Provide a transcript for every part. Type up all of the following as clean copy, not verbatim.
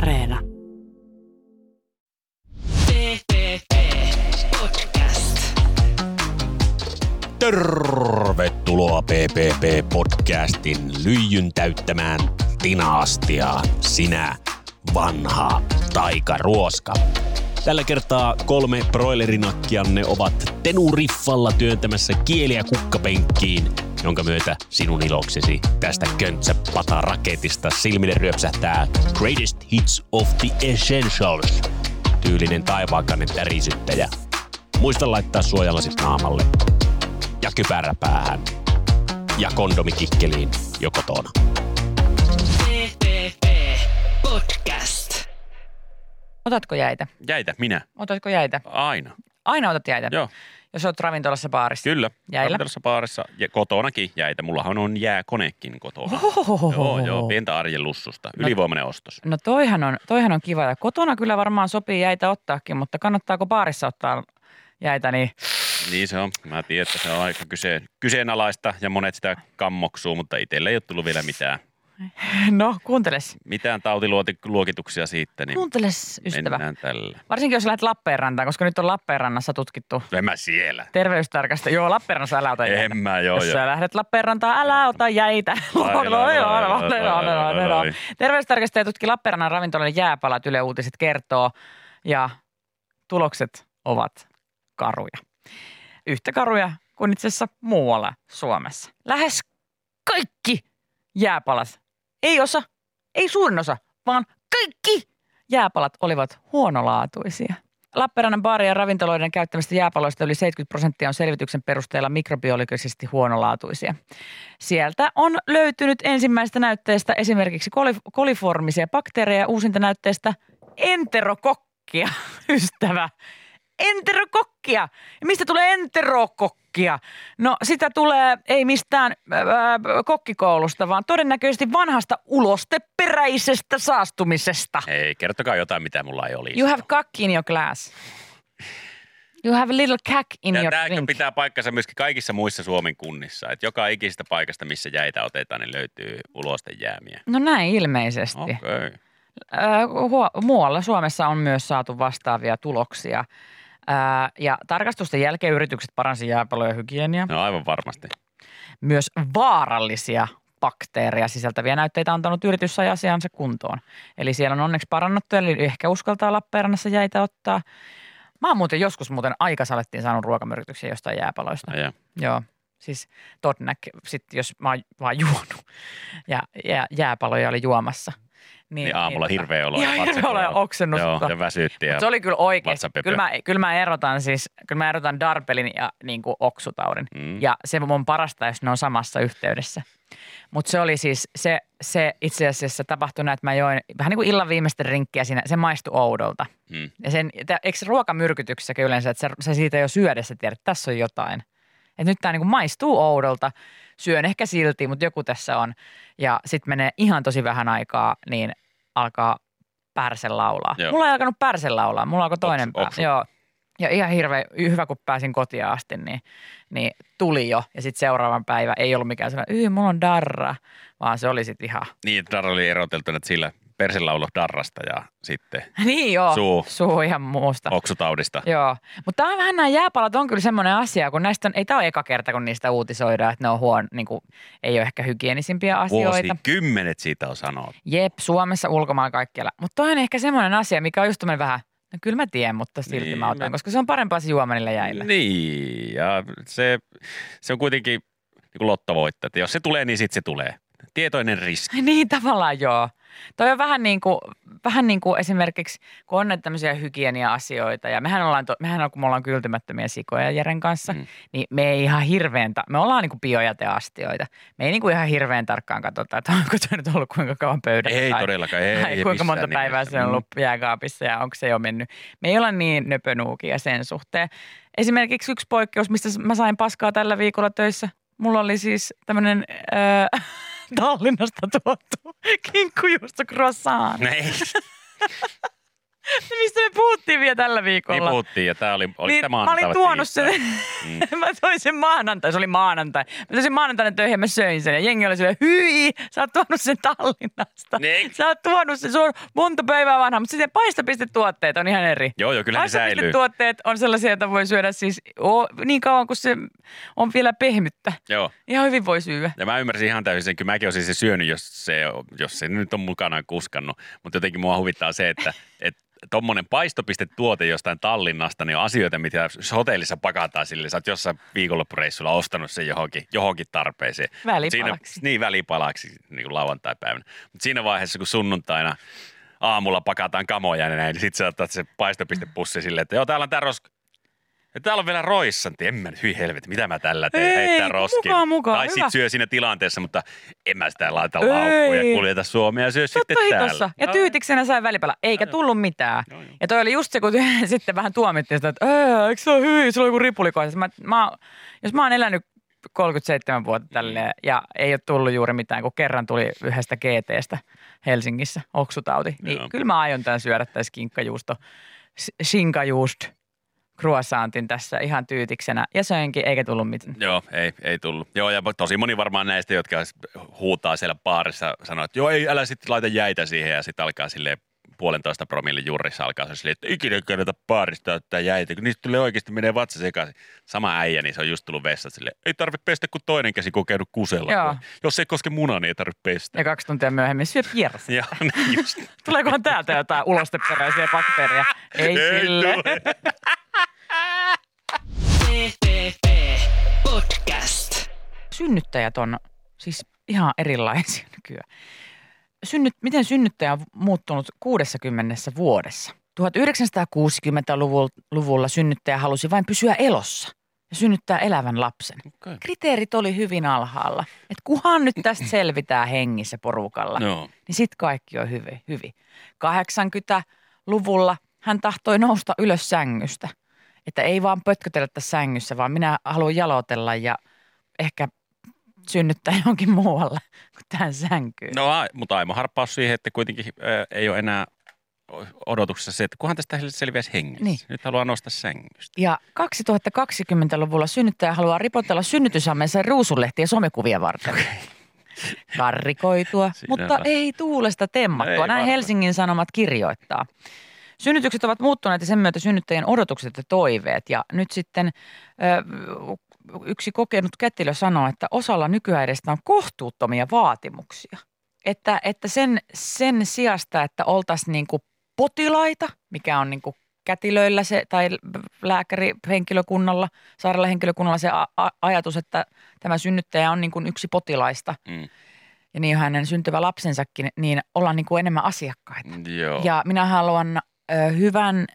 Areena. Podcast. Tervetuloa PPP-podcastin lyijyn täyttämään tina-astiaan, sinä vanha taikaruoska. Tällä kertaa 3 broilerinakkianne ovat tenuriffalla työntämässä kieliä kukkapenkkiin, jonka myötä sinun iloksesi tästä köntsäpata-raketista silmille ryöpsähtää Greatest Hits of the Essentials, tyylinen taivaankannen tärisyttäjä. Muista laittaa suojalasit naamalle ja kypärä päähän ja kondomikikkeliin jo kotona. PPP Podcast. Otatko jäitä? Jäitä, minä. Otatko jäitä? Aina. Aina otat jäitä? Joo. Jos olet ravintolassa, baarissa? Kyllä. Jäillä? Ravintolassa, baarissa ja kotonakin jäitä. Mullahan on jääkonekin kotona. Joo, pientä arjen lussusta. Ylivoimainen ostos. No toihan on kiva ja kotona kyllä varmaan sopii jäitä ottaakin, mutta kannattaako baarissa ottaa jäitä niin? Niin se on. Mä tiedän, että se on aika kyseenalaista ja monet sitä kammoksuu, mutta itselle ei ole tullut vielä No, kuunteles. mitään tautiluokituksia siitä, niin Kuunteles, ystävä. mennään tällä. Varsinkin jos lähdet Lappeenrantaan, koska nyt on Lappeenrannassa tutkittu En mä siellä. terveystarkasta. Joo, Lappeenrannassa älä ota jäitä. En mä, joo. Jos sä lähdet Lappeenrantaan, älä ota jäitä. Terveystarkastaja tutki Lappeenrannan ravintoloiden jääpalat, Yle Uutiset kertoo, ja tulokset ovat karuja. Yhtä karuja kuin itse asiassa muualla Suomessa. Lähes kaikki jääpalat, ei suurin osa, vaan kaikki jääpalat olivat huonolaatuisia. Lappeenrannan baarien ja ravintoloiden käyttämistä jääpaloista yli 70% on selvityksen perusteella mikrobiologisesti huonolaatuisia. Sieltä on löytynyt ensimmäistä näytteestä esimerkiksi koliformisia bakteereja, uusinta näytteestä enterokokkia, ystävä. Enterokokkia. Ja mistä tulee enterokokkia? No sitä tulee ei mistään kokkikoulusta, vaan todennäköisesti vanhasta ulosteperäisestä saastumisesta. Ei, kertokaa jotain, mitä mulla ei olisi. You have cock in your glass. You have a little cack in your Tämäkö drink. pitää paikkansa myöskin kaikissa muissa Suomen kunnissa, että joka ikisestä paikasta, missä jäitä otetaan, niin löytyy ulostejäämiä. No näin ilmeisesti. Okei. Muualla Suomessa on myös saatu vastaavia tuloksia. Ja tarkastusten jälkeen yritykset paransi jääpalojen hygieniaa. No aivan varmasti. Myös vaarallisia bakteereja sisältäviä näytteitä on antanut yritys sai asiansa kuntoon. Eli siellä on onneksi parannuttu, eli ehkä uskaltaa Lappeenrannassa jäitä ottaa. Mä oon aika salettiin saanut ruokamyrkytyksiä jostain jääpaloista. Ja. Joo, siis sitten jos mä oon vaan juonut ja jääpaloja oli juomassa. Niin aamulla hirveä olo. Ihan hirveä olo ja oksennus. Joo, ja väsytti. Mutta se oli kyllä oikeasti. Kyllä mä erotan darpelin ja niin kuin oksutaudin. Ja se on parasta, jos ne on samassa yhteydessä. Mutta se oli siis, se itse asiassa tapahtui näin, että mä join vähän niin kuin illan viimeistä rinkkiä siinä. Se maistui oudolta. Ja eikö se ruokamyrkytyksessäkin yleensä, että se siitä jo syödessä tiedät, että tässä on jotain. Että nyt tämä niin kuin maistuu oudolta. Syön ehkä silti, mutta joku tässä on. Ja sitten menee ihan tosi vähän aikaa, niin alkaa pärse laulaa. Joo. Mulla ei alkanut pärse laulaa, mulla alkoi toinen pää. Oksu. Joo. Ja ihan hyvä, kun pääsin kotiin asti, niin tuli jo. Ja sitten seuraavan päivä ei ollut mikään sellainen, mulla on darra, vaan se oli sitten ihan. Niin, darra oli eroteltu, että sillä perselaulo darrasta ja sitten niin joo, suu ihan muusta. oksutaudista. Joo, mutta tämä on vähän nämä jääpalat on kyllä semmoinen asia, kun näistä ei tämä ole eka kerta, kun niistä uutisoidaan, että ne on niin kuin, ei ole ehkä hygienisimpiä asioita. Vuosikymmenet siitä on sanottu. Jep, Suomessa, ulkomailla, kaikkialla. Mutta toi on ehkä semmoinen asia, mikä on just tämmöinen vähän, no kyllä mä tiedän, mutta silti niin, mä otan, koska se on parempaa se juoma niillä jäillä. Niin, ja se on kuitenkin niin kuin lottovoitto, että jos se tulee, niin sitten se tulee. Tietoinen riski. Niin tavallaan joo. Toi on vähän niin kuin esimerkiksi, kun on näitä tämmöisiä hygienia-asioita ja mehän kun me ollaan kyltymättömiä sikoja Jeren kanssa, niin me ei ihan me ollaan niin kuin biojäteastioita. Me ei niin kuin ihan hirveän tarkkaan katsota, että onko se nyt ollut kuinka kauan pöydällä. Ei todellakaan, ei kuinka monta päivää se on ollut jääkaapissa ja onko se jo mennyt. Me ei olla niin nöpönuukia sen suhteen. Esimerkiksi yksi poikkeus, mistä mä sain paskaa tällä viikolla töissä. Mulla oli siis tämmöinen Tallinnasta tuotu kinkkujuusto croissant. Ei. Mistä me puhuttiin vielä tällä viikolla? Niin puhuttiin ja tää oli niin, tämä mä olin tuonut sen, Mm. mä toin sen maanantai, se oli maanantai. Mä toin sen maanantaina töihin ja mä söin sen ja jengi oli silleen, hyi, sä oot tuonut sen Tallinnasta. Niin. Sä oot tuonut sen, se on monta päivää vanha, mutta sitten paistopistetuotteet on ihan eri. Joo, kyllä ne säilyy. Paistopistetuotteet on sellaisia, että voi syödä siis niin kauan kuin se on vielä pehmyttä. Joo. Ihan hyvin voi syödä. Ja mä ymmärsin ihan täysin sen, kyllä mäkin olisin se syönyt, jos se nyt on mukana kuskannut. Mutta jotenkin mua huvittaa se, että tommonen paistopistetuote jostain Tallinnasta, niin on asioita, mitä hotellissa pakataan sille. Sä oot jossain viikonloppureissulla ostanut sen johonkin tarpeeseen. Välipalaksi. Niin, välipalaksi niin kuin lauantai-päivänä. Mutta siinä vaiheessa, kun sunnuntaina aamulla pakataan kamoja ja näin, niin sit sä otat se paistopistepussi silleen, että joo, täällä on tää roska. Ja täällä on vielä roissanti. En mä nyt, hyi helvetti, mitä mä tällä teen, heittää roskin. Mukaan, tai hyvä. sit syö siinä tilanteessa, mutta en mä sitä laita laukkuun ja kuljeta Suomea ja syö sitten täällä. Tossa. Ja tyytiksenä sai välipala. Eikä tullut mitään. Joo. Ja toi oli just se, kun sitten vähän tuomittiin sitä, että eikö se ole hyvin, se on joku ripulikohdassa. Jos mä oon elänyt 37 vuotta tälleen ja ei ole tullut juuri mitään, kun kerran tuli yhdestä GT:stä Helsingissä oksutauti, niin Joo. kyllä mä aion tämän syödä tässä kinkkajuusto, shinkajuust croissantin tässä ihan tyytiksenä ja söinkin, eikä tullut mitään. Joo, ei tullut. Joo, ja tosi moni varmaan näistä, jotka huutaa siellä baarissa, sanoo, että joo, ei, älä sitten laita jäitä siihen ja sitten alkaa silleen 1,5 promillin jurrissa alkaa se silleen, että ikinä kannata baarista ottaa jäitä, kun niistä tulee oikeasti menee vatsa sekaisin. Sama äijä, niin se on just tullut vessasta silleen, ei tarvitse pestä, kun toinen käsi kokenut kusella. Joo. Jos ei koske munaa, niin ei tarvitse pestä. Ja 2 tuntia myöhemmin syö pieras. Joo, niin just. Tuleekohan täältä jotain ulosteperäisiä bakteereja? Ei sille. tule. PPP Podcast. Synnyttäjät on siis ihan erilaisia nykyään. Miten synnyttäjä on muuttunut 60 vuodessa? 1960-luvulla synnyttäjä halusi vain pysyä elossa ja synnyttää elävän lapsen. Okay. Kriteerit oli hyvin alhaalla. Että kunhan nyt tästä selvitään hengissä porukalla, No. niin sitten kaikki on hyvin. 80-luvulla hän tahtoi nousta ylös sängystä. Että ei vaan pötkötellä tässä sängyssä, vaan minä haluan jalotella ja ehkä synnyttää johonkin muualle kuin tähän sänkyyn. No, mutta aimo harppaus siihen, että kuitenkin ei ole enää odotuksessa se, että kunhan tästä selviäisi hengissä. Niin. Nyt haluaa nousta sängystä. Ja 2020-luvulla synnyttäjä haluaa ripotella synnytysammeensa ruusunlehtiä ja somekuvia varten. Karrikoitua, mutta ei tuulesta temmattua. Ei Näin varmaan. Helsingin Sanomat kirjoittaa. Synnytykset ovat muuttuneet ja sen myötä synnyttäjien odotukset ja toiveet. Ja nyt sitten yksi kokenut kätilö sanoo, että osalla nykyäidestä on kohtuuttomia vaatimuksia. Että sen sijasta, että oltaisiin niinku potilaita, mikä on niinku kätilöillä se, tai lääkärihenkilökunnalla, sairaalahenkilökunnalla se ajatus, että tämä synnyttäjä on niinku yksi potilaista. Mm. Ja niin hänen syntyvä lapsensakin, niin ollaan niinku enemmän asiakkaita. Joo. Ja minä haluan hyvän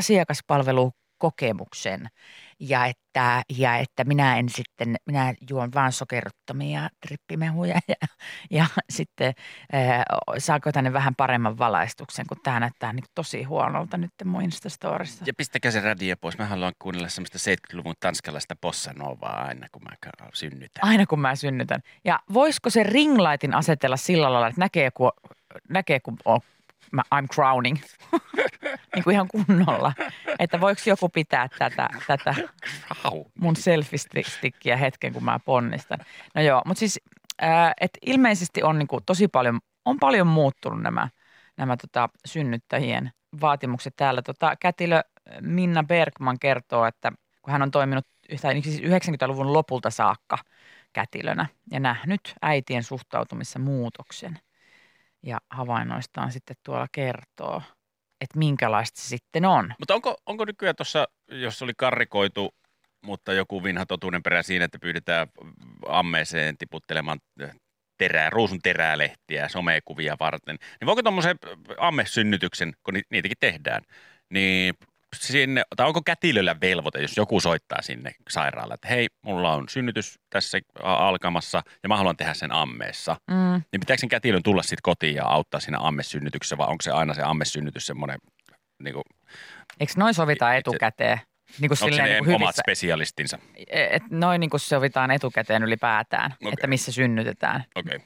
asiakaspalvelukokemuksen ja että minä juon vaan sokeruttomia trippimehuja ja sitten saako tänne vähän paremman valaistuksen, kun tämä näyttää niin tosi huonolta nyt mun Instastorissa. Ja pistäkää se radio pois. Mä haluan kuunnella semmoista 70-luvun tanskalaista bossa novaa aina, kun mä synnytän. Aina kun mä synnytän. Ja voisiko se ringlightin asetella sillä lailla, että näkee kun on I'm crowning, niin kuin ihan kunnolla. Että voiko joku pitää tätä mun selfie-stickiä hetken, kun mä ponnistan. No joo, mutta siis että ilmeisesti on niin kuin tosi paljon muuttunut nämä synnyttäjien vaatimukset täällä. Kätilö Minna Bergman kertoo, että kun hän on toiminut siis 90-luvun lopulta saakka kätilönä ja nähnyt äitien suhtautumissa muutoksen. Ja havainnoistaan sitten tuolla kertoo, että minkälaista se sitten on. Mutta onko nykyään tuossa, jos oli karrikoitu, mutta joku vinha totuuden perä siinä, että pyydetään ammeeseen tiputtelemaan ruusun terälehtiä somekuvia varten, niin voiko tuommoisen ammesynnytyksen, kun niitäkin tehdään, niin sinne, tai onko kätilöllä velvoite, jos joku soittaa sinne sairaalaan, että hei, mulla on synnytys tässä alkamassa ja mä haluan tehdä sen ammeessa. Niin pitääkö sen kätilön tulla sitten kotiin ja auttaa siinä ammesynnytyksessä vai onko se aina se ammesynnytys semmoinen, niin kuin, Eikö noin sovitaan etukäteen? Niin kuin onko silleen, se niin omat spesialistinsa? Noin niin kuin sovitaan etukäteen ylipäätään, että missä synnytetään. Okei.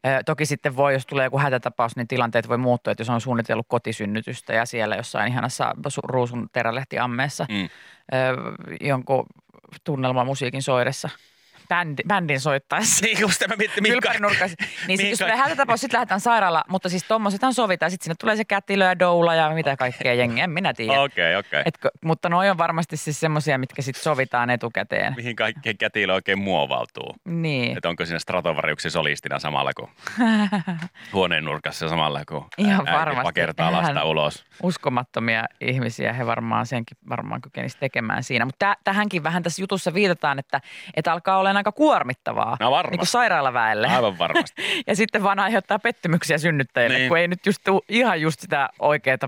Toki sitten voi, jos tulee joku hätätapaus, niin tilanteet voi muuttua, että jos on suunnitellut kotisynnytystä ja siellä jossain ihanassa ruusun terälehtiammeessa jonkun tunnelmamusiikin soidessa. Bändin soittaessa. Niin, just mä mietin, Niin jos tulee hätätapaus, sitten lähdetään sairaalaan, mutta siis tommosethan sovitaan. Sitten sinne tulee se kätilö ja doula ja mitä kaikkea jengiä, en minä tiedä. Okei. Mutta noi on varmasti siis semmoisia, mitkä sitten sovitaan etukäteen. Mihin kaikkeen kätilö oikein muovautuu. Niin. Että onko siinä Stratovariuksen solistina samalla kuin huoneen nurkassa samalla kuin ihan äiti pakertaa lasta ulos. Uskomattomia ihmisiä, he senkin kykenisi tekemään siinä. Mutta tähänkin vähän tässä jutussa viitataan, että alkaa olla aika kuormittavaa niin kuin sairaalaväelle. Aivan varmasti. Ja sitten vaan aiheuttaa pettymyksiä synnyttäjille, kun ei nyt just ihan just sitä oikeaa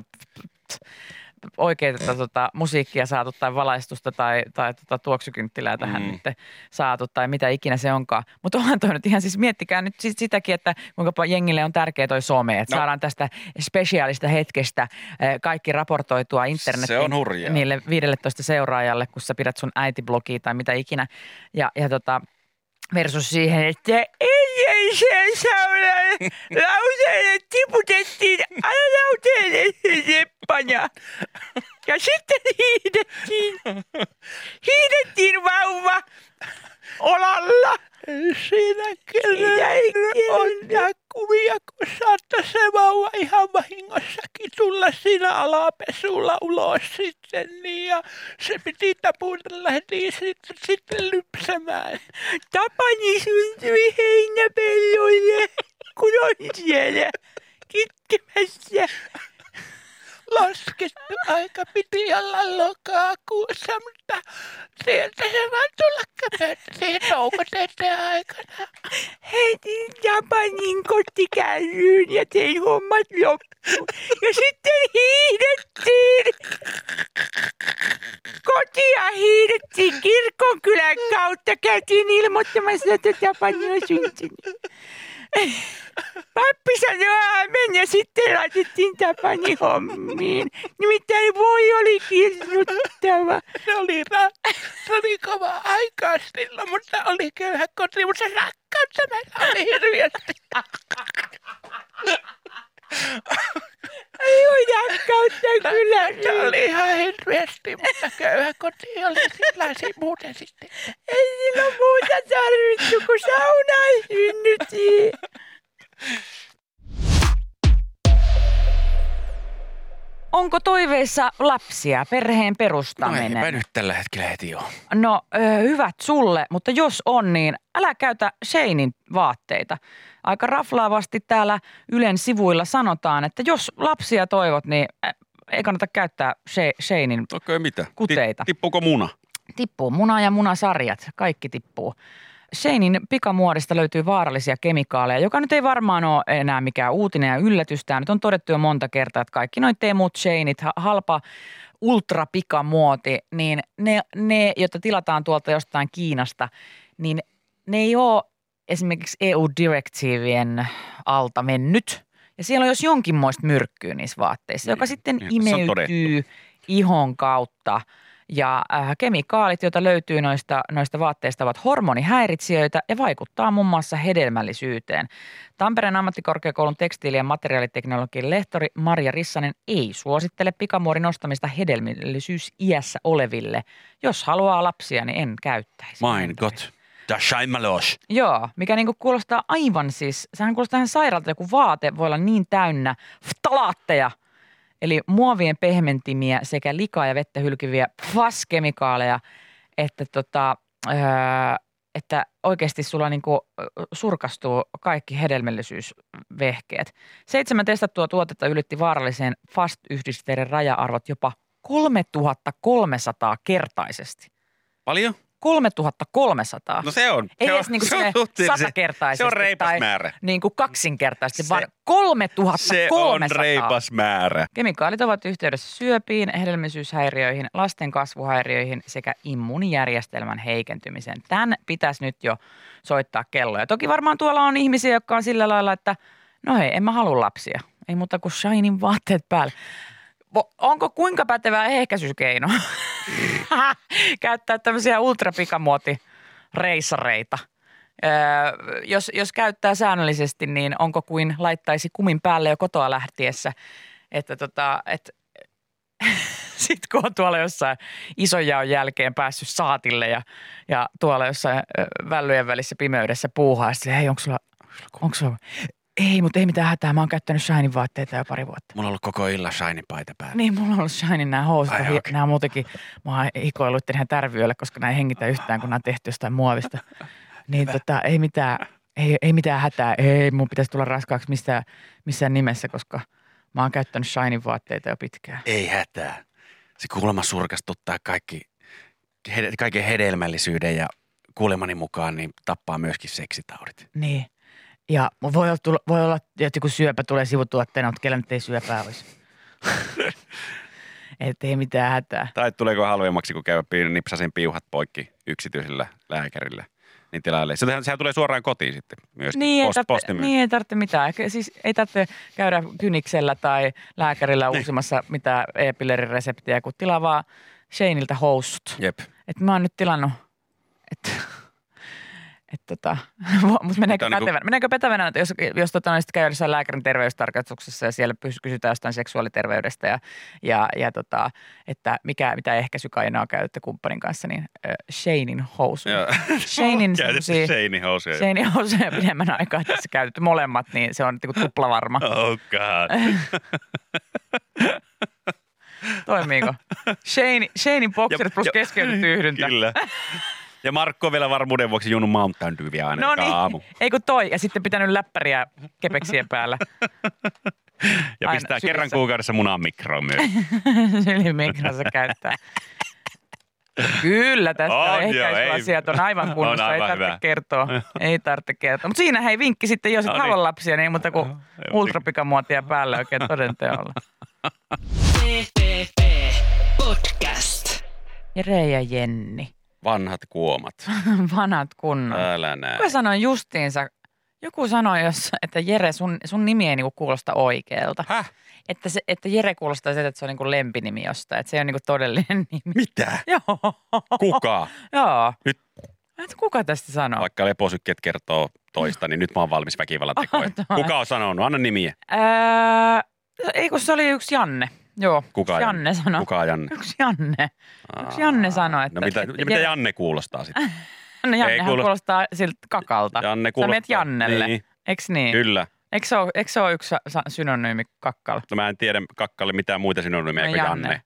musiikkia saatu tai valaistusta tai tuoksukynttilää tähän nyt saatu tai mitä ikinä se onkaan. Mutta onhan toi nyt ihan siis, miettikää nyt sitäkin, että kuinka jengille on tärkeä toi some, että saadaan tästä spesiaalista hetkestä kaikki raportoitua internetiin. Se on hurjaa. Niille 15 seuraajalle, kun sä pidät sun äitiblogia tai mitä ikinä. Ja versus siihen, että sen saunan lauteelle tiputettiin aina lauteelle seppana. Ja sitten hiihdettiin vauva olalla. Siinä on nää kuvia, kun saattaisi se vauva ihan vahingossakin tulla siinä alapesulla ulos sitten. Niin, ja se piti taputella heti sitten lypsämään. Tapani syntyi heinäpellolle, kun on siellä kitkemässä. Laskettu aika piti olla lokakuussa, mutta sieltä se vaan tulla käymään siihen toukoteiden aikana. Heitin Japanin kotikärryyn ja tein hommat loppuun. Ja sitten hiihdettiin. Kotia hiihdettiin Kirkonkylän kautta. Käytiin ilmoittamassa, että Japani on syntynyt. Pappi sanoi aamen ja sitten laitettiin Tapani hommiin. Nimittäin voi oli kirjoittava. Se oli kova aikaa silloin, mutta oli köyhä koti, mutta se rakkautta meillä oli hirveästi. Ei ole rakkautta kyllä. Se oli ihan hirveästi, mutta köyhä koti oli sellaisia muuten sitten. Ei silloin muuta tarvittu, kun saunaan synnyttiin. Onko toiveissa lapsia, perheen perustaminen? No eipä nyt tällä hetkellä heti ole. No hyvät sulle, mutta jos on, niin älä käytä Sheinin vaatteita. Aika raflaavasti täällä Ylen sivuilla sanotaan, että jos lapsia toivot, niin ei kannata käyttää Sheinin kuteita. Tippuuko muna? Tippuu. Muna ja munasarjat, kaikki tippuu. Sheinin pikamuodista löytyy vaarallisia kemikaaleja, joka nyt ei varmaan ole enää mikään uutinen ja yllätys. Tämä nyt on todettu jo monta kertaa, että kaikki noi Temut, Sheinit, halpa ultrapikamuoti, niin ne, joita tilataan tuolta jostain Kiinasta, niin ne ei ole esimerkiksi EU-direktiivien alta mennyt. Ja siellä on jos jonkinmoista myrkkyä niissä vaatteissa, joka sitten imeytyy ihon kautta. Ja kemikaalit, joita löytyy noista vaatteista, ovat hormonihäiritsijöitä ja vaikuttaa muun muassa hedelmällisyyteen. Tampereen ammattikorkeakoulun tekstiili- ja materiaaliteknologian lehtori Marja Rissanen ei suosittele pikamuodin nostamista hedelmällisyysiässä oleville. Jos haluaa lapsia, niin en käyttäisi. Mein Gott. Das Scheinmalosch. Joo, mikä niinku kuulostaa aivan siis, sehän kuulostaa ihan sairaalta, joku vaate voi olla niin täynnä ftalaatteja. Eli muovien pehmentimiä sekä likaa ja vettä hylkiviä FAS-kemikaaleja, että oikeasti sulla niinku surkastuu kaikki hedelmällisyysvehkeet. 7 testattua tuotetta ylitti vaarallisen FAS-yhdisteiden raja-arvot jopa 3300 kertaisesti. Paljon? 3300. No se on. Ei edes niinku 100-kertaisesti. Se on reipas määrä. Niinku kaksinkertaisesti, vaan 3300. Se on reipas määrä. Kemikaalit ovat yhteydessä syöpiin, hedelmällisyyshäiriöihin, lasten kasvuhäiriöihin sekä immuunijärjestelmän heikentymiseen. Tän pitäisi nyt jo soittaa kelloja. Toki varmaan tuolla on ihmisiä, jotka on sillä lailla, että no hei, en mä halua lapsia. Ei muuta kuin Sheinin vaatteet päälle. Onko kuinka pätevä ehkäisykeino käyttää tämmöisiä ultrapikamuotireissareita? Jos käyttää säännöllisesti, niin onko kuin laittaisi kumin päälle jo kotoa lähtiessä. Että sitten kun on tuolla jossain isonjaon jälkeen päässyt saatille ja tuolla jossain vällyjen välissä pimeydessä puuhaa, sitten hei, onko sulla, ei, mutta ei mitään hätää, mä oon käyttänyt Shinin vaatteita jo pari vuotta. Mulla on ollut koko illan Shinin paita päällä. Niin, mulla on ollut Shinin nämä housut. Okay. Nämä muutenkin, mä oon hikoillut ihan tärviyölle, koska nämä ei hengitä yhtään, kun nämä on tehty jostain muovista. Niin ei mitään hätää, ei mun pitäisi tulla raskaaksi missään nimessä, koska mä oon käyttänyt Shinin vaatteita jo pitkään. Ei hätää. Se kuulemma surkastuttaa kaiken hedelmällisyyden ja kuulemani mukaan niin tappaa myöskin seksitaudit. Niin. Ja voi olla, että joku syöpä tulee sivutuotteena, mutta kellä nyt ei syöpää olisi. Että ei mitään hätää. Tai tuleeko halvemmaksi, kun käy nipsasen piuhat poikki yksityisellä lääkärillä. Niin tilalle. Sehän tulee suoraan kotiin sitten myöskin. Niin, ei tarvitse mitään. Siis ei tarvitse käydä kyniksellä tai lääkärillä uusimassa mitään e-pillerireseptiä, kun tilaa vaan Shaneltä housut. Jep. Että mä oon nyt tilannut, mutta meneekö pätevänä, että jos sitten käy jossain lääkärin terveystarkastuksessa ja siellä kysytään jostain seksuaaliterveydestä että mitä ehkäisykainaa käytätte kumppanin kanssa, niin Shanein housuja. Shanein housuja. Shanein housuja pidemmän aikaa tässä käytetty molemmat, niin se on tupla varma. Oh god. Toimiiko? Shanein bokserit plus keskeytetty yhdyntä. Kyllä. Ja Markko on vielä varmuuden vuoksi juonut Mountain Dewia aina aamu. Ei kun toi. Ja sitten pitänyt läppäriä kepeksien päällä. Ja pistää kerran kuukaudessa munan mikroon myös. Sylimikrossa käyttää. Kyllä, tästä ehkäisyasiat on aivan kunnossa. Ei tarvitse kertoa. Ei tarvitse kertoa. Mutta siinä hei vinkki sitten, jos et halua lapsia, niin ei muuta kuin ultrapikamuotia päällä oikein todenteolla. Podcast. Jere ja Jenni. Vanhat kuomat. Vanhat kunnat. Älä näin. Kuka sanoi justiinsa, joku sanoi, että Jere, sun nimi ei niinku kuulosta oikealta. Häh? Että Jere kuulostaa sieltä, että se on niinku lempinimi jostain, että se on niinku todellinen nimi. Mitä? Joo. Kuka? Joo. Nyt. Kuka tästä sanoo? Vaikka leposykkeet kertoo toista, niin nyt mä oon valmis väkivallan tekoihin. Kuka on sanonut? Anna nimiä. Ei kun se oli yksi Janne. Joo, Kuka Janne sanoi. Kuka Janne? Yksi Janne sanoi, että... No mitä Janne kuulostaa sitten? Jannehan kuulostaa siltä kakalta. Janne kuulostaa. Sä menet Jannelle, niin. Eiks niin? Kyllä. Eikö se ole yksi synonyymi kakkalla? No mä en tiedä kakkalle mitään muita synonyymejä kuin Janne.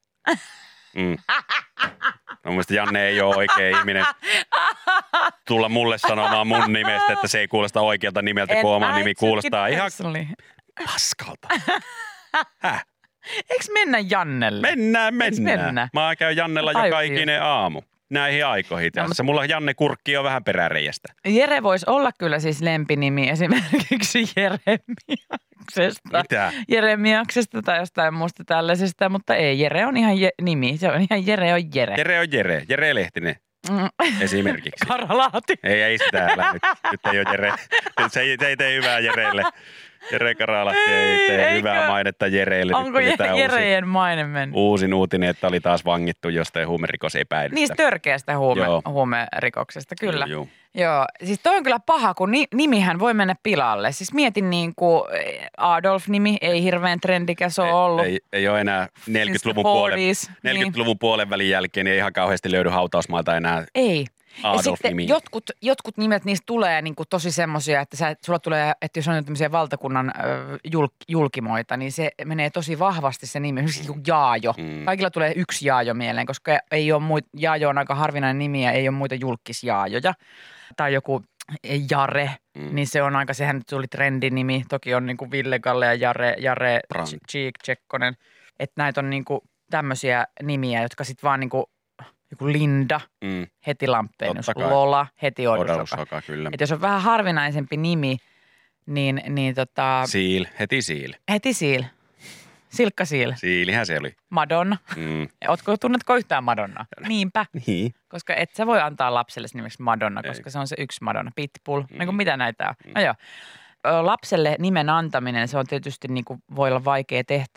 No mielestä Janne ei ole oikea ihminen tulla mulle sanomaan mun nimestä, että se ei kuulosta oikealta nimeltä, kun oma nimi kuulostaa ihan paskalta. Häh? Eikö mennä Jannelle? Mennään. Mä käyn Jannella joka ikinen aamu. Näihin aikoihin. Tässä mulla Janne Kurkki on vähän peräreiästä. Jere voisi olla kyllä siis lempinimi esimerkiksi Jeremiaksesta. Mitä? Jeremiaksesta tai jostain muusta tällaisesta, mutta ei. Jere on ihan nimi. Se on ihan Jere on Jere. Jere on Jere. Jere Lehtinen. Esimerkiksi. Karalaati. Ei sitä älä nyt. Nyt ei ole Jere. Se ei tee hyvää Jerelle. Jere Karalahti ei tee hyvää mainetta Jereelle. Onko Jereen maine mennyt? Uusin uutinen, että oli taas vangittu jostain huumerikosepäilystä. Niistä törkeästä huumerikoksesta, kyllä. Joo. Siis toi on kyllä paha, kun nimihän voi mennä pilalle. Siis mietin niin kuin Adolf-nimi, ei hirveän trendikäs ole ollut. Ei ole enää 40-luvun puolen välin jälkeen, niin ei ihan kauheasti löydy hautausmaalta enää. Ei. Adolf-nimi. Ja sitten jotkut nimet, niistä tulee niin kuin tosi semmoisia, että sulla tulee, että jos on tämmöisiä valtakunnan julkimoita, niin se menee tosi vahvasti se nimi. Esimerkiksi Jaajo. Kaikilla tulee yksi Jaajo mieleen, koska ei ole Jaajo on aika harvinainen nimi ja ei ole muita julkisjaajoja. Tai joku Jare, niin se on aika, sehän nyt tuli trendinimi. Toki on niin kuin Ville Galle ja Jare Cheek Tsekkonen. Että näitä on niin kuin tämmöisiä nimiä, jotka sitten vaan niin kuin joku Linda, heti lamppeen, jos Lola, heti Oudoshoka. Kyllä. Että jos on vähän harvinaisempi nimi, niin Siil, heti Siil. Heti Siil. Silkka Siil. Siilihän se oli. Madonna. Tunnetko yhtään Madonnaa? Niinpä. Niin. Koska et sä voi antaa lapselle nimeksi Madonna, koska se on se yksi Madonna. Pitbull. Niin kuin mitä näitä on. No joo. Lapselle nimen antaminen, se on tietysti niin kuin voi olla vaikea tehtävä.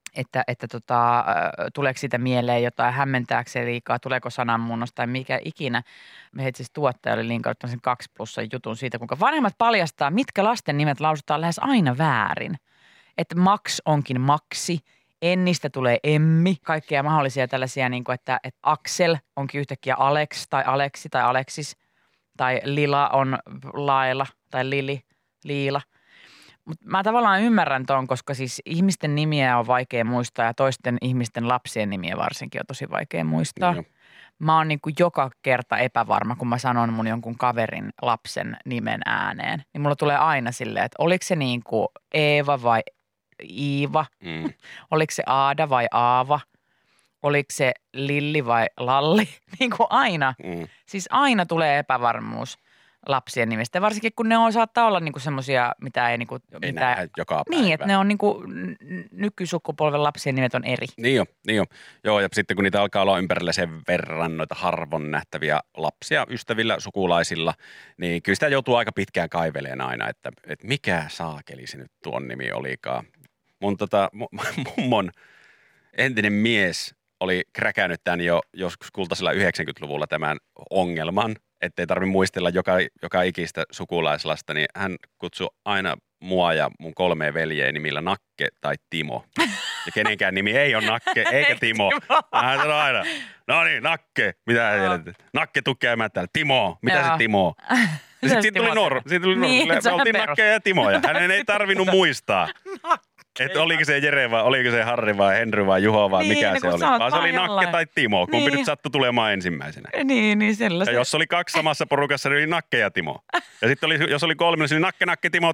tuleeko siitä mieleen jotain, hämmentääkseen liikaa, tuleeko sananmuunnos tai mikä ikinä. Me itse asiassa tuottaja oli linkannut sen 2+ jutun siitä, kuinka vanhemmat paljastaa, mitkä lasten nimet lausutaan lähes aina väärin. Että Max onkin Maxi, Ennistä tulee Emmi, kaikkea mahdollisia tällaisia, niin kuin, että Axel onkin yhtäkkiä Alex tai Aleksi tai Aleksis, tai Lila on Laila tai Lili, Liila. Mutta mä tavallaan ymmärrän ton, koska siis ihmisten nimiä on vaikea muistaa ja toisten ihmisten lapsien nimiä varsinkin on tosi vaikea muistaa. Joo. Mä oon niinku joka kerta epävarma, kun mä sanon mun jonkun kaverin lapsen nimen ääneen. Niin mulla tulee aina silleen, että oliko se niinku Eeva vai Iiva? Oliko se Aada vai Aava? Oliko se Lilli vai Lalli? Niin kuin aina. Siis aina tulee epävarmuus lapsien nimistä. Ja varsinkin kun ne saattaa olla niinku semmoisia, mitä ei niinku... Ei nähdä joka päivä. Niin, että ne on niinku nykysukupolven lapsien nimet on eri. Niin jo. Joo, ja sitten kun niitä alkaa olla ympärillä sen verran noita harvoin nähtäviä lapsia ystävillä, sukulaisilla, niin kyllä sitä joutuu aika pitkään kaiveleen aina, että mikä saakeli se nyt tuon nimi olikaan. Mun mummon entinen mies oli kräkännyt tämän jo joskus kultaisella 90-luvulla tämän ongelman, ettei tarvitse muistella joka ikistä sukulaislasta, niin hän kutsui aina mua ja mun 3 veljeä nimillä Nakke tai Timo. Ja kenenkään nimi ei ole Nakke eikä Timo. Hän sanoi aina, no niin, Nakke, mitä Nakke tuu käymään täällä, Timo, mitä se Timo? Ja sitten siitä tuli Norru. Niin, Me oltiin Nakke ja Timo ja hänen ei tarvinnut muistaa. Että oliko se Jere vai oliko se Harri vai Henry vai Juho vai mikä se oli. Vaan se oli Nakke tai Timo. Kumpi nyt sattui tulemaan ensimmäisenä. Niin sellaisen. Ja jos oli 2 samassa porukassa, niin oli Nakke ja Timo. Ja sitten jos oli 3, niin oli Nakke, Timo.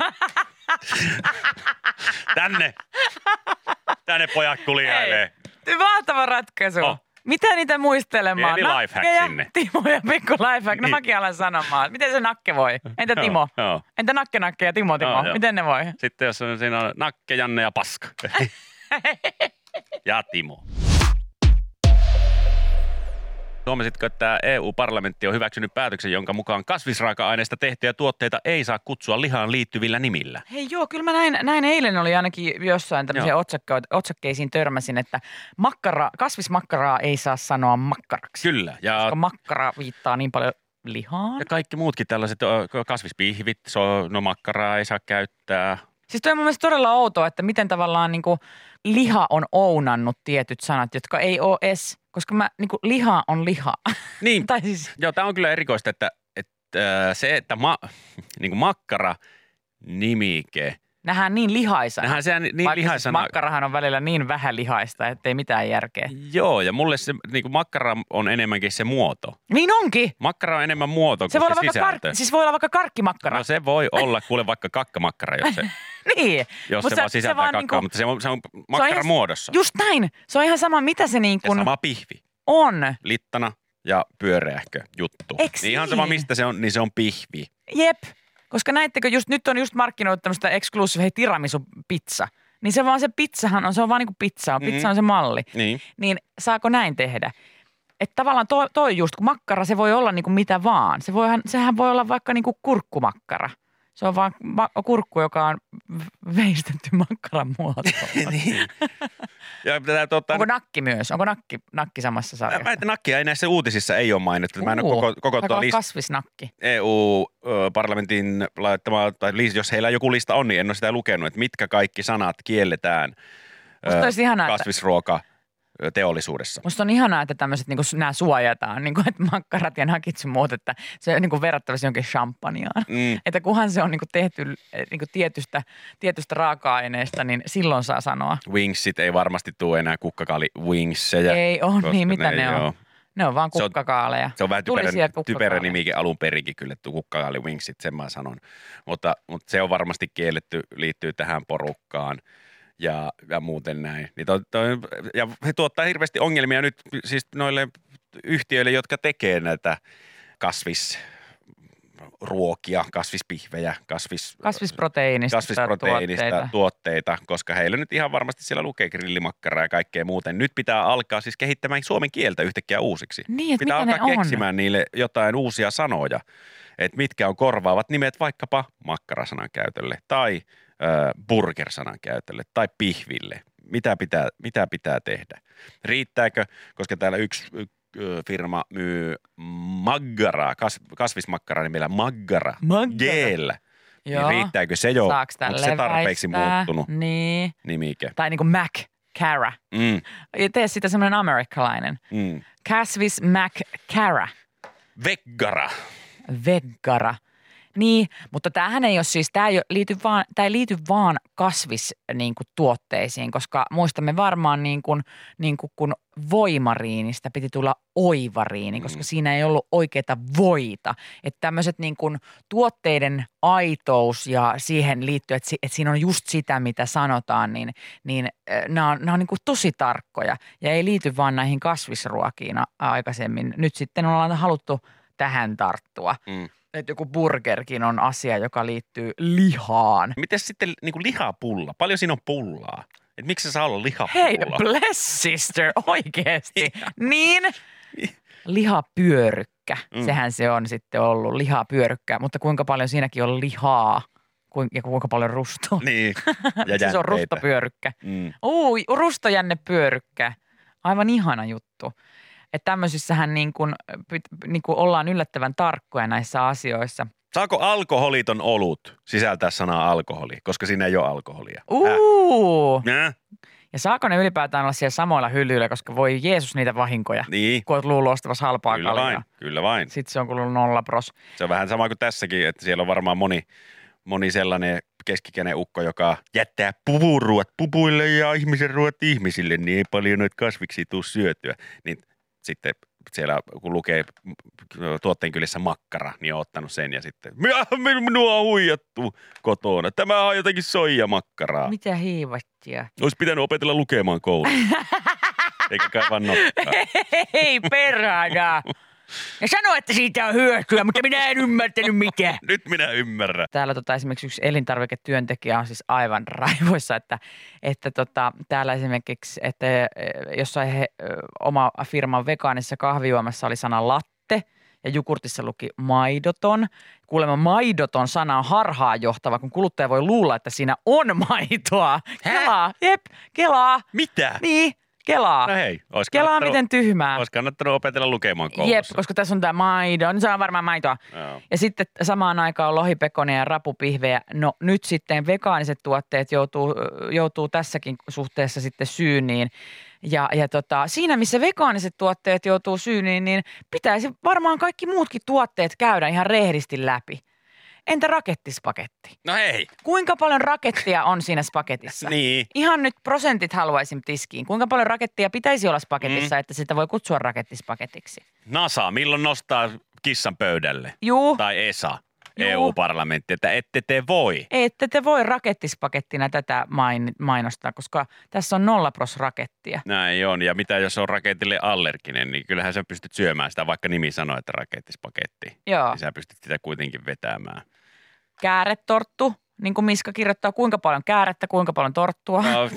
Tänne pojat kuljailee. Mahtava ratkaisu. Mitä niitä muistelemaan? Pieni lifehack sinne. Timo ja pikku lifehack. No mäkin alan sanomaan. Miten se Nakke voi? Entä Timo? Joo. Entä Nakke ja Timo? Miten ne voi? Sitten jos siinä on Nakke, Janne ja Paska. Ja Timo. Huomasitko, että EU-parlamentti on hyväksynyt päätöksen, jonka mukaan kasvisraaka-aineista tehtyjä tuotteita ei saa kutsua lihaan liittyvillä nimillä? Hei joo, kyllä mä näin eilen oli ainakin jossain tämmöisiä otsakkeisiin törmäsin, että kasvismakkaraa ei saa sanoa makkaraksi. Kyllä. Koska makkara viittaa niin paljon lihaan. Ja kaikki muutkin tällaiset kasvispihvit, makkaraa ei saa käyttää. Siis toi on mun mielestä todella outoa, että miten tavallaan niinku liha on ounannut tietyt sanat, jotka ei ole edes, koska liha on liha. Niin, tai siis... joo, tää on kyllä erikoista, että se, että makkara nimike. Nähdään niin lihaisana. Nähdään se niin lihaisana. Makkarahan on välillä niin vähän lihaista, ettei mitään järkeä. Joo, ja mulle se makkara on enemmänkin se muoto. Niin onkin. Makkara on enemmän muoto se kuin se sisältö. Siis voi olla vaikka karkkimakkara. No se voi olla, kuule vaikka kakkamakkara, jos se, niin. jos se vaan sisältää kakkaa, niinku, mutta se on makkara muodossa. Just näin. Se on ihan sama, mitä se niin kuin... Ja sama pihvi. On. Littana ja pyöreähkö juttu. Eks niin ihan sama, mistä se on, niin se on pihvi. Jep. Koska näittekö, nyt on markkinoitu tämmöistä exclusive tiramisu-pizza. Niin se vaan se pizzahan se on vaan niin kuin pizza. Pizza on se malli. Niin saako näin tehdä? Että tavallaan toi just, kun makkara se voi olla niin kuin mitä vaan. Sehän voi olla vaikka niin kuin kurkkumakkara. Se on vaan kurkku, joka on veistetty makkaran muotoon. Niin. Ja onko nakki myös? Onko nakki samassa sarjassa? Mä että nakkia ei näissä uutisissa ei ole mainittu. Mä en ole koko kasvisnakki. EU-parlamentin laittamaa, tai jos heillä joku lista on, niin en ole sitä lukenut, että mitkä kaikki sanat kielletään kasvisruoka teollisuudessa. Musta on ihanaa, että tämmöiset niin nämä suojataan, niin kuin, että makkarat ja nakit sun muut, että se on niin verrattavasti jonkin champagnaan. Että kunhan se on niin tehty niin tietystä raaka-aineesta, niin silloin saa sanoa. Wingsit ei varmasti tule enää kukkakaali wingsseja. Ei ole, niin mitä ne on? Ne on vaan kukkakaaleja. Se on vähän typerä nimikin alun perinkin kyllä, kukkakaali wingsit, sen mä sanon. Mutta se on varmasti kielletty, liittyy tähän porukkaan. Ja muuten näin. Ja he tuottaa hirveästi ongelmia nyt siis noille yhtiöille, jotka tekee näitä kasvisruokia, kasvispihvejä, kasvisproteiinista tuotteita, koska heillä nyt ihan varmasti siellä lukee grillimakkaraa ja kaikkea muuten. Nyt pitää alkaa siis kehittämään suomen kieltä yhtäkkiä uusiksi. Niin, pitää alkaa keksimään niille jotain uusia sanoja, että mitkä on korvaavat nimet vaikkapa makkarasanan käytölle tai burger-sanan käytölle tai pihville. mitä pitää tehdä? Riittääkö, koska täällä yksi firma myy maggaraa, kasvismakkaraa nimellä Maggara. G-llä. Niin riittääkö se jo? Onko se tarpeeksi muuttunut nimike? Tai niin kuin Mac-cara. Tee siitä semmoinen amerikkalainen. Kasvis Mac-cara. Veggara. Niin, mutta tämähän ei ole siis, tämä ei liity vaan kasvistuotteisiin, koska muistamme varmaan niin kuin kun voimariinista piti tulla oivariini, koska siinä ei ollut oikeita voita. Että tämmöiset niin kuin tuotteiden aitous ja siihen liittyy, että siinä on just sitä, mitä sanotaan, niin nämä on niin kuin tosi tarkkoja ja ei liity vaan näihin kasvisruokiin aikaisemmin. Nyt sitten ollaan haluttu tähän tarttua. Että joku burgerkin on asia, joka liittyy lihaan. Miten sitten niin kuin lihapulla? Paljon siinä on pullaa? Et miksi se saa olla lihapulla? Hei, bless sister, oikeesti. Niin, lihapyörykkä. Sehän se on sitten ollut, lihapyörykkä. Mutta kuinka paljon siinäkin on lihaa ja kuinka paljon rustoa. Niin, ja se on rustopyörykkä. Rustojännepyörykkä. Aivan ihana juttu. Että tämmöisissähän niin kuin ollaan yllättävän tarkkoja näissä asioissa. Saako alkoholiton olut sisältää sanaa alkoholi, koska siinä ei ole alkoholia? Ja saako ne ylipäätään olla siellä samoilla hyllyillä, koska voi Jeesus niitä vahinkoja, kun olet luullut ostavassa halpaa kaljaa. Kyllä vain. Sitten se on kuullut 0%. Se on vähän sama kuin tässäkin, että siellä on varmaan moni sellainen keskikäinen ukko, joka jättää pupuruot pupuille ja ihmisen ruoat ihmisille, niin ei paljon noita kasviksi tule syötyä. Niin sitten siellä, kun lukee tuotteen kylissä makkara, niin on ottanut sen ja sitten minua on huijattu kotona. Tämä on jotenkin soijamakkaraa. Mitä hiivattia? Olisi pitänyt opetella lukemaan koulussa. Eikä kai vaan nokkaa. Hei perhana! Ja sano, että siitä on hyötyä, mutta minä en ymmärtänyt mitään. Nyt minä ymmärrän. Täällä esimerkiksi yksi elintarviketyöntekijä on siis aivan raivoissa, että täällä esimerkiksi, että jossain oma firman vegaanisessa kahvijuomassa oli sana latte ja jogurtissa luki maidoton. Kuulemma maidoton sana on harhaanjohtava, kun kuluttaja voi luulla, että siinä on maitoa. Kelaa, kelaa. Mitä? Niin. Kelaa. No hei, Kelaa miten tyhmää. Olisi kannattanut opetella lukemaan koulussa. Jep, koska tässä on tämä maidon, se on varmaan maitoa. Joo. Ja sitten samaan aikaan on lohipekonia ja rapupihvejä. No nyt sitten vegaaniset tuotteet joutuu tässäkin suhteessa sitten syyniin. Ja siinä, missä vegaaniset tuotteet joutuu syyniin, niin pitäisi varmaan kaikki muutkin tuotteet käydä ihan rehdisti läpi. Entä rakettispaketti? No hei. Kuinka paljon rakettia on siinä spaketissa? Niin. Ihan nyt prosentit haluaisin tiskiin. Kuinka paljon rakettia pitäisi olla spaketissa, että sitä voi kutsua rakettispaketiksi? NASA, milloin nostaa kissan pöydälle? Juu. Tai ESA, EU-parlamentti, että ette te voi. Ette te voi rakettispakettina tätä mainostaa, koska tässä on 0% rakettia. Näin on. Ja mitä jos on raketille allerginen, niin kyllähän sä pystyt syömään sitä, vaikka nimi sanoo, että rakettispaketti. Joo. Niin sä pystyt sitä kuitenkin vetämään. Kääretorttu, niin kuin Miska kirjoittaa, kuinka paljon käärettä, kuinka paljon torttua. No.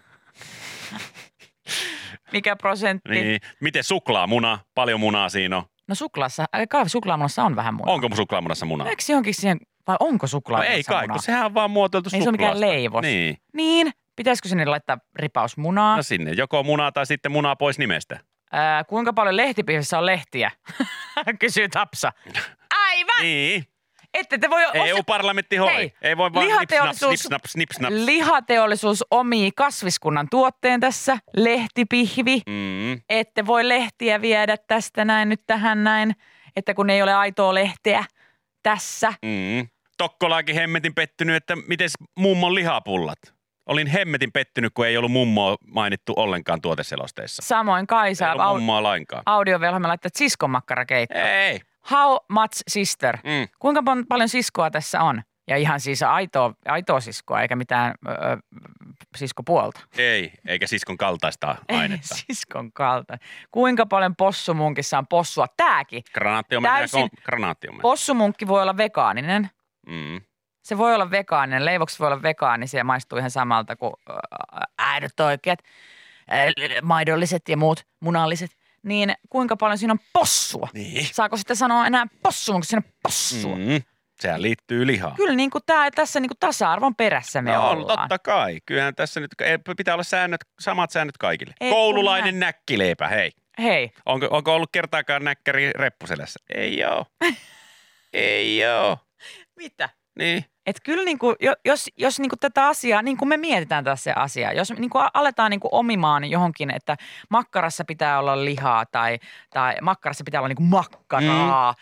Mikä prosentti? Niin. Miten suklaamuna? Paljon munaa siinä on? No suklaamunassa on vähän munaa. Onko suklaamunassa munaa? Eikö johonkin siihen, vai onko suklaamunassa no ei kai, munaa? kun sehän on vaan muotoiltu suklaasta. Ei se ole mikään leivos. Niin. Pitäisikö sinne laittaa ripaus munaa? No sinne joko munaa tai sitten munaa pois nimestä. Kuinka paljon lehtipihvissä on lehtiä? Kysyy Tapsa. Aivan! Niin. Ette te voi... EU-parlamentti hoi. Ei voi vaan snipsnaps. Lihateollisuus omii kasviskunnan tuotteen tässä. Lehtipihvi. Ette voi lehtiä viedä tästä näin nyt tähän näin. Että kun ei ole aitoa lehteä tässä. Tokkolaakin hemmetin pettynyt, että miten mummon lihapullat. Olin hemmetin pettynyt, kun ei ollut mummoa mainittu ollenkaan tuoteselosteessa. Samoin Kaisa. Ei ollut mummoa lainkaan. Audiovelhomme laittaa siskon makkarakeitto. Ei. How much sister? Kuinka paljon siskoa tässä on? Ja ihan siis aitoa siskoa, eikä mitään siskopuolta. Ei, eikä siskon kaltaista ainetta. Ei, siskon kaltaista. Kuinka paljon possumunkissa on possua? Tääkin. Granaattiomena. Possumunkki voi olla vegaaninen. Se voi olla vegaaninen. Leivokset voi olla vegaanisia ja maistuu ihan samalta kuin äidot oikeat. Maidolliset ja muut munalliset. Niin kuinka paljon siinä on possua? Niin. Saako sitten sanoa enää possua, kun siinä on possua? Sehän liittyy lihaan. Kyllä niin kuin tässä niin kuin tasa-arvon perässä me No on, ollaan. totta kai. Kyllähän tässä nyt pitää olla samat säännöt kaikille. Ei, Koululainen näkkileipä, hei. Hei, Onko ollut kertaakaan näkkäri reppuselässä? Ei oo. Ei oo. mitä? Niin. Että kyllä niin kuin, jos niin kuin tätä asiaa, niin kuin me mietitään tässä asiaa, jos niin kuin aletaan niin kuin omimaan johonkin, että makkarassa pitää olla lihaa tai makkarassa pitää olla niin kuin makkaraa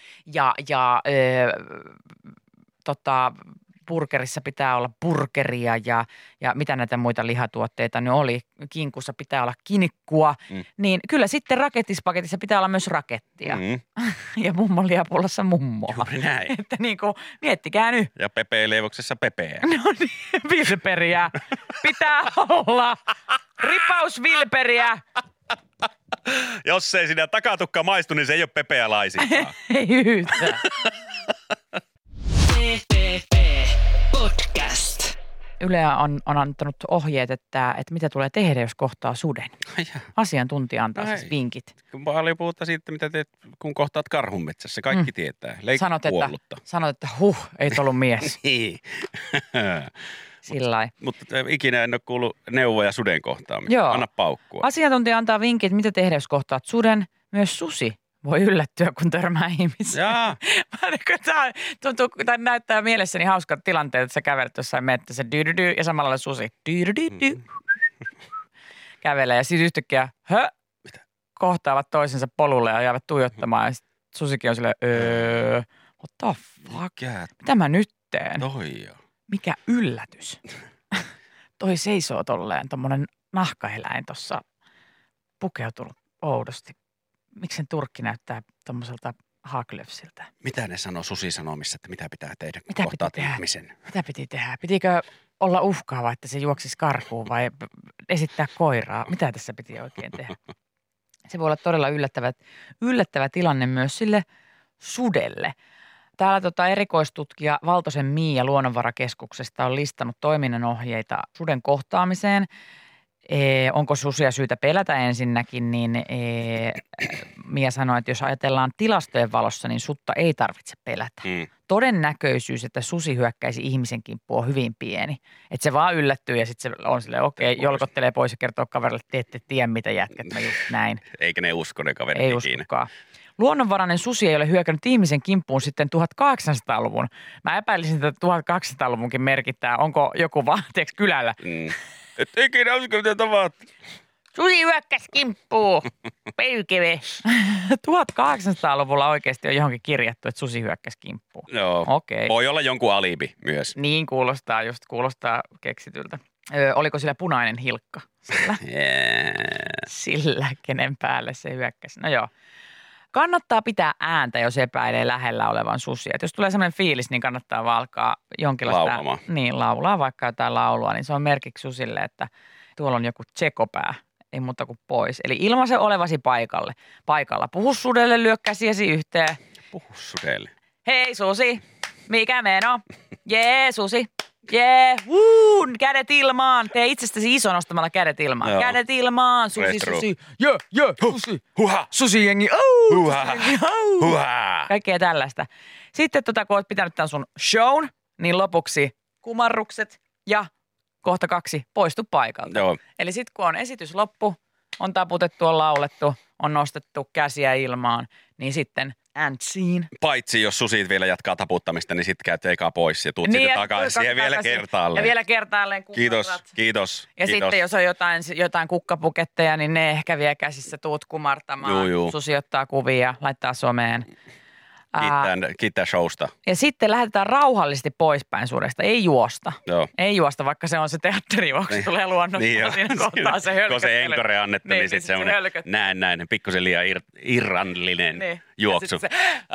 burgerissa pitää olla burgeria ja mitä näitä muita lihatuotteita nyt oli. Kinkussa pitää olla kinkkua, niin kyllä sitten rakettispaketissa pitää olla myös rakettia. Ja mummoliapullassa mummoa. Juuri näin. Että niin kuin, miettikää nyt. Ja Pepe-leivoksessa Pepeä. No niin, vilperiä. Pitää olla. Ripaus vilperiä. Jos ei sinä takatukka maistu, niin se ei ole Pepeä laisinkaan. Ei yhtään. Podcast. Yle on antanut ohjeet, että mitä tulee tehdä, jos kohtaa suden. Asiantuntija antaa siis vinkit. Paljon puhutaan siitä, mitä teet, kun kohtaat karhun metsässä. Kaikki tietää. Leikkuollutta. Sanot, että ei ollut mies. Niin. Sillai. Mutta ikinä en ole kuullut neuvoja suden kohtaamista. Joo. Anna paukkua. Asiantuntija antaa vinkit, mitä tehdä, jos kohtaat suden. Myös susi voi yllättyä, kun törmää ihmisiä. Jaa. Tämä näyttää mielessäni hauskat tilanteet, että sä kävelet jossain mettässä ja samalla lailla susi kävelee ja sitten yhtäkkiä kohtaavat toisensa polulle ja jäävät tuijottamaan ja susikin on silleen, what the fuck, mitä mä nyt teen? Toi jo. Mikä yllätys. Toi seisoo tolleen, tommonen nahkaeläin tossa pukeutunut oudosti. Miksi sen turkki näyttää tommoselta haaklöfsiltä? Mitä ne sanoo susisanomissa, että mitä pitää tehdä, kun Mitä kohtaat piti tehdä? ihmisen? Mitä piti tehdä? Pitikö olla uhkaava, että se juoksisi karkuun vai esittää koiraa? Mitä tässä piti oikein tehdä? Se voi olla todella yllättävä tilanne myös sille sudelle. Täällä erikoistutkija Valtosen Miia Luonnonvarakeskuksesta on listannut toiminnanohjeita suden kohtaamiseen. Onko susia syytä pelätä ensinnäkin, niin Mia sanoi, että jos ajatellaan tilastojen valossa, niin sutta ei tarvitse pelätä. Todennäköisyys, että susi hyökkäisi ihmisen kimppuun on hyvin pieni. Että se vaan yllättyy ja sitten se on silleen, okei, jolkottelee pois ja kertoo kaverille, että te ette tiedä mitä jätkät, mä just näin. Eikä ne usko ne kaverit Ei ikinä. uskokaan. Luonnonvarainen susi ei ole hyökännyt ihmisen kimppuun sitten 1800-luvun. Mä epäilisin, että 1800-luvunkin merkittää. Onko joku vaan, tiedätkö, kylällä? Et ikinä usko, mitä tavat. Susi hyökkäs kimppuun, peykeve. 1800-luvulla oikeasti on johonkin kirjattu, että susi hyökkäs kimppuun. Joo. Okei. Voi olla jonkun alibi myös. Niin kuulostaa keksityltä. Oliko sillä punainen hilkka? Sillä, kenen päälle se hyökkäsi. No joo. Kannattaa pitää ääntä, jos epäilee lähellä olevan susia. Et jos tulee sellainen fiilis, niin kannattaa vaan alkaa jonkinlaista Laulamaan. Niin, laulaa vaikka jotain laulua, niin se on merkiksi susille, että tuolla on joku tsekopää, ei muuta kuin pois. Eli ilmaise olevasi paikalla. Puhu sudelle, lyö käsiäsi yhteen. Puhu sudelle. Hei susi, mikä meno? Jee susi, kädet ilmaan. Tee itsestäsi iso nostamalla kädet ilmaan. Joo. Kädet ilmaan, susi, Retro. susi. Susi. Huha. Susijengi, Huha. susijengi, Huha. Kaikkea tällaista. Sitten kun olet pitänyt tämän sun shown, niin lopuksi kumarrukset ja kohta 2, poistu paikalta. Joo. Eli sitten kun on esitys loppu, on taputettu, on laulettu, on nostettu käsiä ilmaan, niin sitten and scene. Paitsi jos susit vielä jatkaa taputtamista, niin sitten käyt eka pois ja tuut sitten takaisin siihen vielä kertaalleen. Ja vielä kertaalleen kumarrat. Kiitos. Ja sitten jos on jotain kukkapuketteja, niin ne ehkä vie käsissä, tuut kumartamaan. Juu. Susi ottaa kuvia, laittaa someen. Kiittää showsta. Ja sitten lähdetään rauhallisesti poispäin sudesta, ei juosta. Joo. Ei juosta, vaikka se on se teatterijuoksu, Niin. tulee luonnosta. Niin siinä kohtaa se hölköttely. kun se enkore annettu, niin sitten semmoinen näin, pikkusen liian irrallinen Niin. juoksu. Ja sit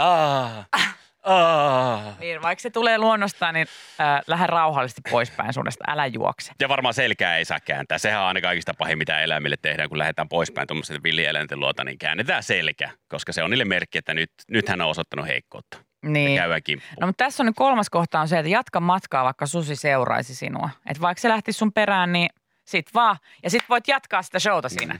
niin, vaikka se tulee luonnostaan, niin lähde rauhallisesti poispäin sudesta, älä juokse. Ja varmaan selkää ei saa kääntää. Sehän on aina kaikista pahin, mitä eläimille tehdään, kun lähdetään poispäin tuommoisen villieläinten luota, niin käännetään selkä, koska se on niille merkki, että nyt hän on osoittanut heikkoutta. Niin. Ja käydään kimppuun. No mutta tässä on nyt kolmas kohta on se, että jatka matkaa, vaikka susi seuraisi sinua. Että vaikka se lähtisi sun perään, niin sit vaan. Ja sit voit jatkaa sitä showta siinä.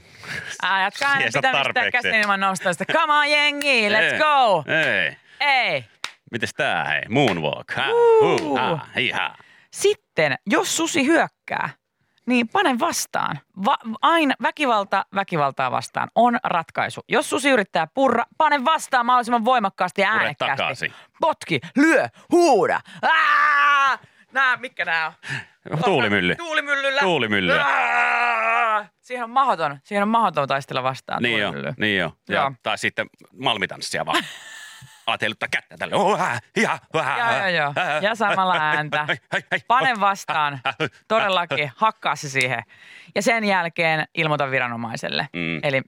Jatkaa aina Ei saa pitämistä tarpeeksi. käsin ilman nostaa sitä. Come on jengi, let's go! Ei. Ei. Mites tää hei? Moonwalk. Hiha. Sitten, jos susi hyökkää, niin pane vastaan. Aina väkivaltaa vastaan on ratkaisu. Jos susi yrittää purra, pane vastaan mahdollisimman voimakkaasti ja äänekkäästi. Takaisin. Potki, lyö, huuda. Mitkä nää on? Tuulimylly. Tuulimyllyllä. Siihen on mahdoton taistella vastaan. Niin jo. Joo. Tai sitten malmitanssia vaan. Alat heiluttaa kättä tälle. Joo. Ja samalla ääntä. Pane vastaan. Todellakin. Hakkaa se siihen. Ja sen jälkeen ilmoita viranomaiselle. Eli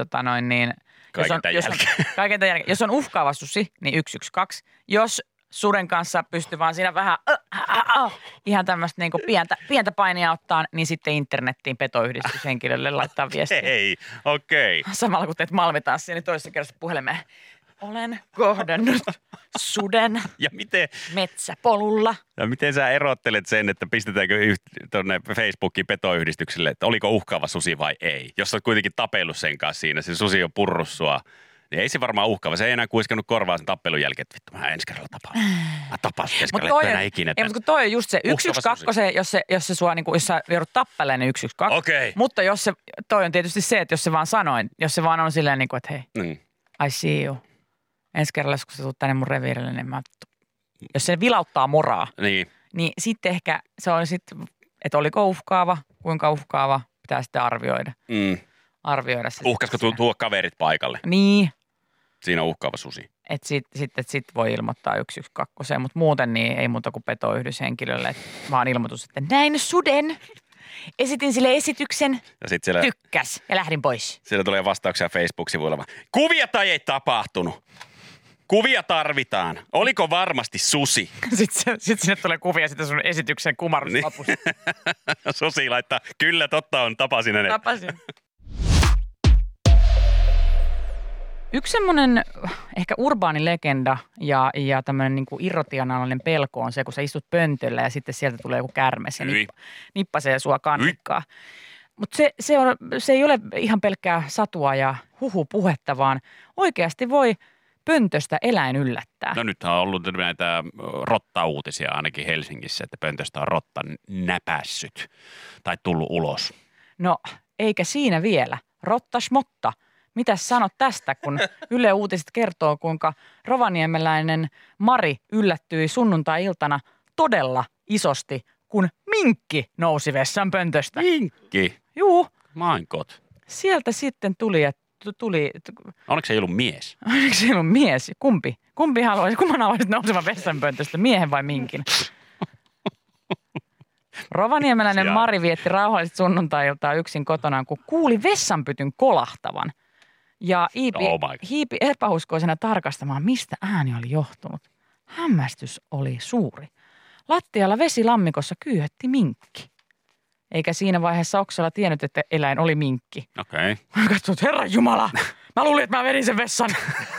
kaiken tämän jälkeen. Jos on uhkaava susi, niin 112. Jos suden kanssa pystyy vaan siinä vähän ihan tämmöistä niinku pientä painia ottaa, niin sitten internettiin petoyhdistyshenkilölle laittaa viestiä. Okei. Samalla kun teet malmitanssia, niin toisessa kerrassa puhelimeen. Olen kohdannut suden metsäpolulla. Ja miten sä erottelet sen, että pistetäänkö tuonne Facebookiin petoyhdistykselle, että oliko uhkaava susi vai ei? Jos olet kuitenkin tapellut sen kanssa siinä, se susi on purrut sua, niin ei se varmaan uhkaava. Se ei enää kuiskannut korvaa sen tappelun jälkeen, että vittu mä ensi kerralla tapaan. Mä tapasin ensi kerralla, että enää ikinä. Ei, mutta toi on just se 112, jos se sua, niin jos sä joudut tappeleen, niin 112. Okei. Mutta toi on tietysti se, että jos se vaan sanoin, jos se vaan on silleen niin kuin, että hei, I see you. Ensi kerralla, kun sä tulet tänne mun reviirille, niin jos se vilauttaa moraa, niin sitten ehkä se on sitten, että oliko uhkaava, kuinka uhkaava, pitää sitten arvioida. Arvioida se. Uhkasko tuo kaverit paikalle? Niin. Siinä on uhkaava susi. Että sitten voi ilmoittaa 112, mutta muuten niin ei muuta kuin petoyhdyshenkilölle, vaan ilmoitus, että näin suden. Esitin sille esityksen, ja sit siellä, tykkäs ja lähdin pois. Siellä tulee vastauksia Facebook-sivuilla. Kuvia tai ei tapahtunut? Kuvia tarvitaan. Oliko varmasti susi? Sitten sinne tulee kuvia sitten sun esityksen kumarruslapusta. Susi laittaa, kyllä totta on, tapasin hänet. Tapasin. Yksi semmoinen ehkä urbaani legenda ja tämmöinen niin kuin irrotionaalinen pelko on se, kun sä istut pöntöllä ja sitten sieltä tulee joku kärmes ja nippasee sua kannikkaa. Mutta se ei ole ihan pelkkää satua ja huhupuhetta, vaan oikeasti voi pöntöstä eläin yllättää. No nythän on ollut näitä rotta-uutisia ainakin Helsingissä, että pöntöstä on rotta näpässyt tai tullut ulos. No eikä siinä vielä. Rotta schmotta. Mitäs sanot tästä, kun Yle Uutiset kertoo, kuinka rovaniemeläinen Mari yllättyi sunnuntai-iltana todella isosti, kun minkki nousi vessanpöntöstä. Minkki? Juu. My God. Sieltä sitten tuli. Oliko se ei ollut mies? Oliko se ei ollut mies? Kumman haluaisit nousevan vessanpöntöstä, miehen vai minkin? Rovaniemeläinen Mari vietti rauhallisesti sunnuntai-iltaa yksin kotonaan, kun kuuli vessanpytyn kolahtavan. Ja hiipi epäuskoisena tarkastamaan, mistä ääni oli johtunut. Hämmästys oli suuri. Lattialla vesilammikossa kyyhötti minkki. Eikä siinä vaiheessa Oksala tiennyt, että eläin oli minkki. Okei. Mä katsoin, että Herran Jumala, mä luulin, että mä vedin sen vessan.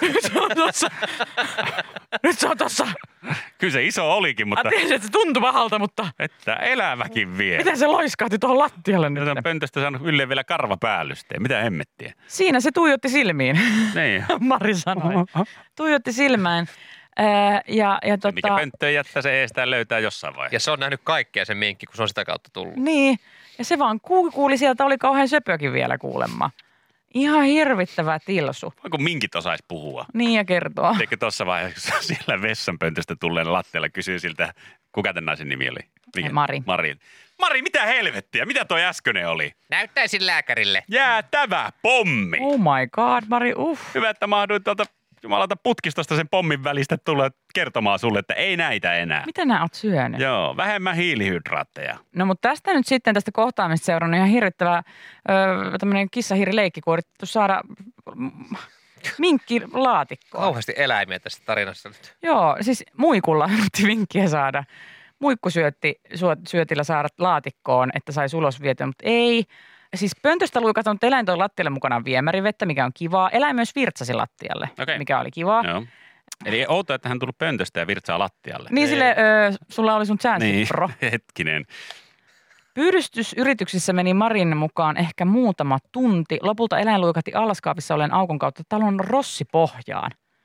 Nyt se on tossa. Kyllä se iso olikin, mutta... Mä tiesin, että se tuntui pahalta, mutta... Että eläväkin vielä. Miten se loiskahti tuohon lattialle nyt? Tämä pöntöstä saanut ylleen vielä karvapäällystein. Mitä hemmettiä? Siinä se tuijotti silmiin. Niin. Mari sanoi. Tuijotti silmään. Mikä pönttöön jättää, se eestään löytää jossain vaiheessa. Ja se on nähnyt kaikkea se minkki, kun se on sitä kautta tullut. Niin. Ja se vaan kuuli sieltä, oli kauhean söpökin vielä kuulemma. Ihan hirvittävä tilsu. Voiko minkit osais puhua? Niin ja kertoa. Eikö tuossa vaiheessa siellä vessanpöntöstä tulleen lattialla kysyy siltä, kuka tämän naisen nimi oli? Mari. Mari, mitä helvettiä? Mitä toi äskönen oli? Näyttäisin lääkärille. Jäätävä pommi. Oh my god, Mari, Hyvä, että mahduit tuolta jumalauta putkistosta sen pommin välistä tulla kertomaan sulle, että ei näitä enää. Mitä nää oot syönyt? Joo, vähemmän hiilihydraatteja. No mutta tästä nyt sitten tästä kohtaamista seurannut ihan hirvittävä tämmöinen kissahiirileikki, kun on yritetty saada minkkilaatikkoa. Kauheasti eläimiä tässä tarinassa nyt. Joo, siis muikulla yritti minkkiä saada. Muikkusyötillä saada laatikkoon, että saisi ulos vietyä, mutta ei. Siis pöntöstä luikatonut eläin toi lattialle mukanaan viemärivettä, mikä on kivaa. Eläin myös virtsasi lattialle, mikä oli kivaa. Joo. Eli outoa, että hän tullut pöntöstä ja virtsaa lattialle. Niin sille, sulla oli sun chanssi, niin, bro. Hetkinen. Pyydystysyrityksissä meni Marin mukaan ehkä muutama tunti. Lopulta eläin luikahti allaskaapissa olleen aukon kautta talon rossipohjaan.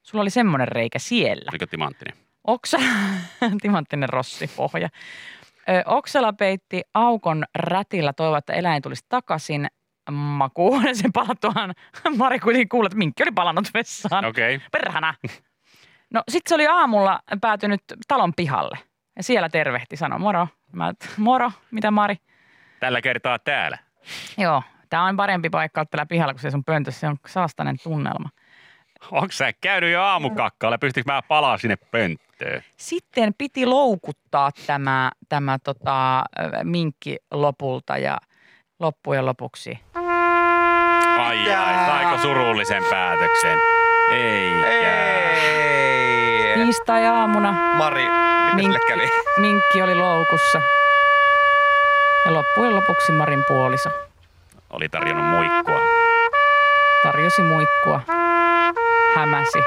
sulla oli semmoinen reikä siellä. Oliko timanttinen? Timanttinen rossipohja. Oksala peitti aukon rätillä, toivoi, että eläin tulisi takaisin makuuhuoneeseen palattuaan. Mari kuitenkin kuuli, että minkki oli palannut vessaan. Okei. Perhana. No sit se oli aamulla päätynyt talon pihalle. Ja siellä tervehti, sanoi moro. Moro, mitä Mari? Tällä kertaa täällä. Joo, tää on parempi paikka olla täällä pihalla, kun se sun pöntössä. Se on saastainen tunnelma. Onko sä käynyt jo aamukakkaalla? Pystytkö mä palaa sinne pönttöön? Sitten piti loukuttaa tämä minkki lopulta ja loppujen lopuksi. Ai, saiko surullisen päätöksen? Eikä. Tiistai-aamuna Mari, mitä sille kävi? minkki oli loukussa. Ja loppujen lopuksi Marin puoliso Oli tarjonnut muikkua. tarjosi muikkua, hämäsi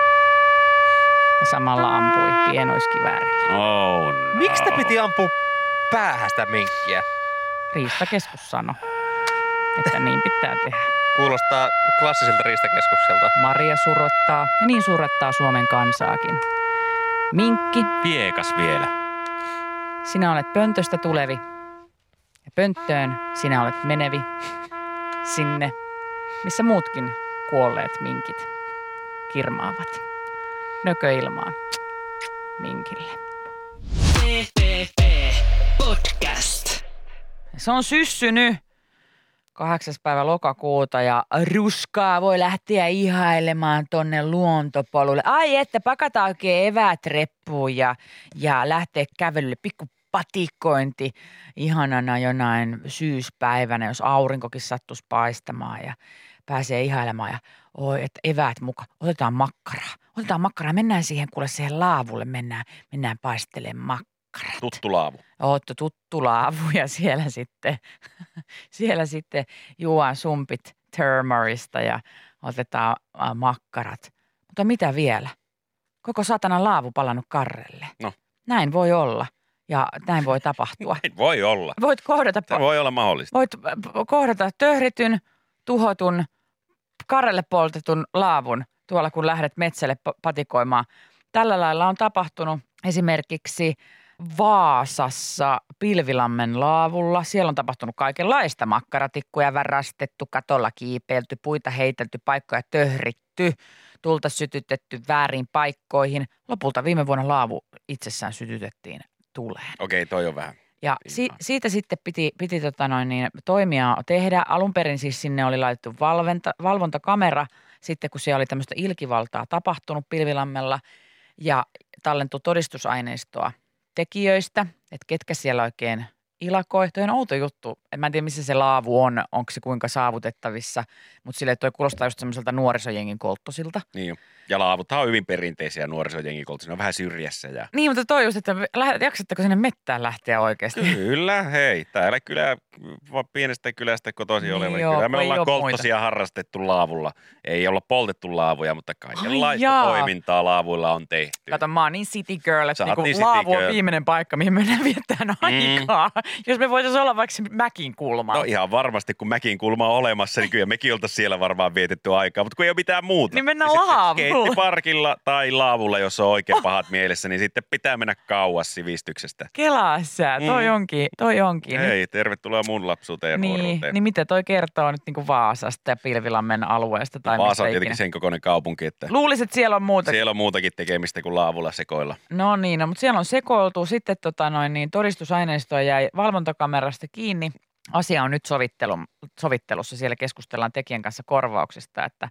ja samalla ampui pienoiskiväärillä. Oh no. Miksi te piti ampua päähän sitä minkkiä? Riistakeskus sanoi, että niin pitää tehdä. Kuulostaa klassiselta riistakeskukselta. Maria surottaa ja niin surottaa Suomen kansaakin. Minkki, Viekas vielä. sinä olet pöntöstä tulevi ja pönttöön sinä olet menevi sinne, missä muutkin kuolleet minkit kirmaavat. Nököilmaan minkille. PPP Podcast. Se on syssynyt 8. päivä lokakuuta ja ruskaa voi lähteä ihailemaan tonne luontopolulle. Ai että pakata oikein eväät reppuun ja lähteä kävelylle, pikku patikointi ihanana jonain syyspäivänä, jos aurinkokin sattuisi paistamaan ja pääsee ihailemaan ja oi, että eväät mukaan. Otetaan makkaraa, mennään siihen laavulle, mennään paistelemaan makkarat. Tuttu laavu. Ootto tuttu laavu ja siellä sitten juodaan sumpit Termarista ja otetaan makkarat. Mutta mitä vielä? Koko satanan laavu palannut karrelle. No. Näin voi olla ja näin voi tapahtua. Näin voi olla. Voit kohdata, Tämä voi olla mahdollista. töhrityn, tuhotun, karrelle poltetun laavun tuolla kun lähdet metsälle patikoimaan. Tällä lailla on tapahtunut esimerkiksi Vaasassa Pilvilammen laavulla. Siellä on tapahtunut kaikenlaista. Makkaratikkuja värastettu, katolla kiipeilty, puita heitelty, paikkoja töhritty, tulta sytytetty väärin paikkoihin. Lopulta viime vuonna laavu itsessään sytytettiin tuleen. Okei, toi on vähän. Ja siitä sitten piti toimia tehdä. Alun perin siis sinne oli laitettu valvontakamera, sitten kun siellä oli tämmöistä ilkivaltaa tapahtunut Pilvilammella ja tallentui todistusaineistoa tekijöistä, että ketkä siellä oikein ilakoi. Toi on outo juttu. Mä en tiedä, missä se laavu on, onko se kuinka saavutettavissa, mutta silleen toi kuulostaa just semmoiselta nuorisojengin kolttosilta. Niin jo. Ja laavuthan on hyvin perinteisiä nuorisojengikoltisia. Ne on vähän syrjässä. Ja... Niin, mutta toi just, että jaksatteko sinne mettään lähteä oikeasti? Kyllä, hei. Täällä pienestä kylästä kotoisin oleva. Kyllä me ollaan kolttosia harrastettu laavulla. Ei olla poltettu laavuja, mutta kaikenlaista toimintaa laavuilla on tehty. Kato, mä oon niin city girl, että Niin niinku laavu on viimeinen paikka, mihin mennään viettämään aikaa. Jos me voitaisiin olla vaikka Mäkin kulmalla. No ihan varmasti, kun Mäkin kulma on olemassa, niin kyllä mekin oltaisiin siellä varmaan vietetty aikaa. Mutta kun ei ole mitään muuta. Niin mennään laavulla. Parkilla tai laavulla, jos on oikein pahat mielessä, niin sitten pitää mennä kauas sivistyksestä. Kelaa sä, toi onkin. Hei, tervetuloa mun lapsuuteen ja nuoruuteen. Niin mitä toi kertoo nyt niinku Vaasasta ja Pilvilammen alueesta? Tai Vaasa on tietenkin sen kokoinen kaupunki, että luulisit, että siellä on muuta. Siellä on muutakin tekemistä kuin laavulla sekoilla. No niin, mutta siellä on sekoiltu. Sitten todistusaineistoa jäi valvontakamerasta kiinni. Asia on nyt sovittelussa. Siellä keskustellaan tekijän kanssa korvauksista, että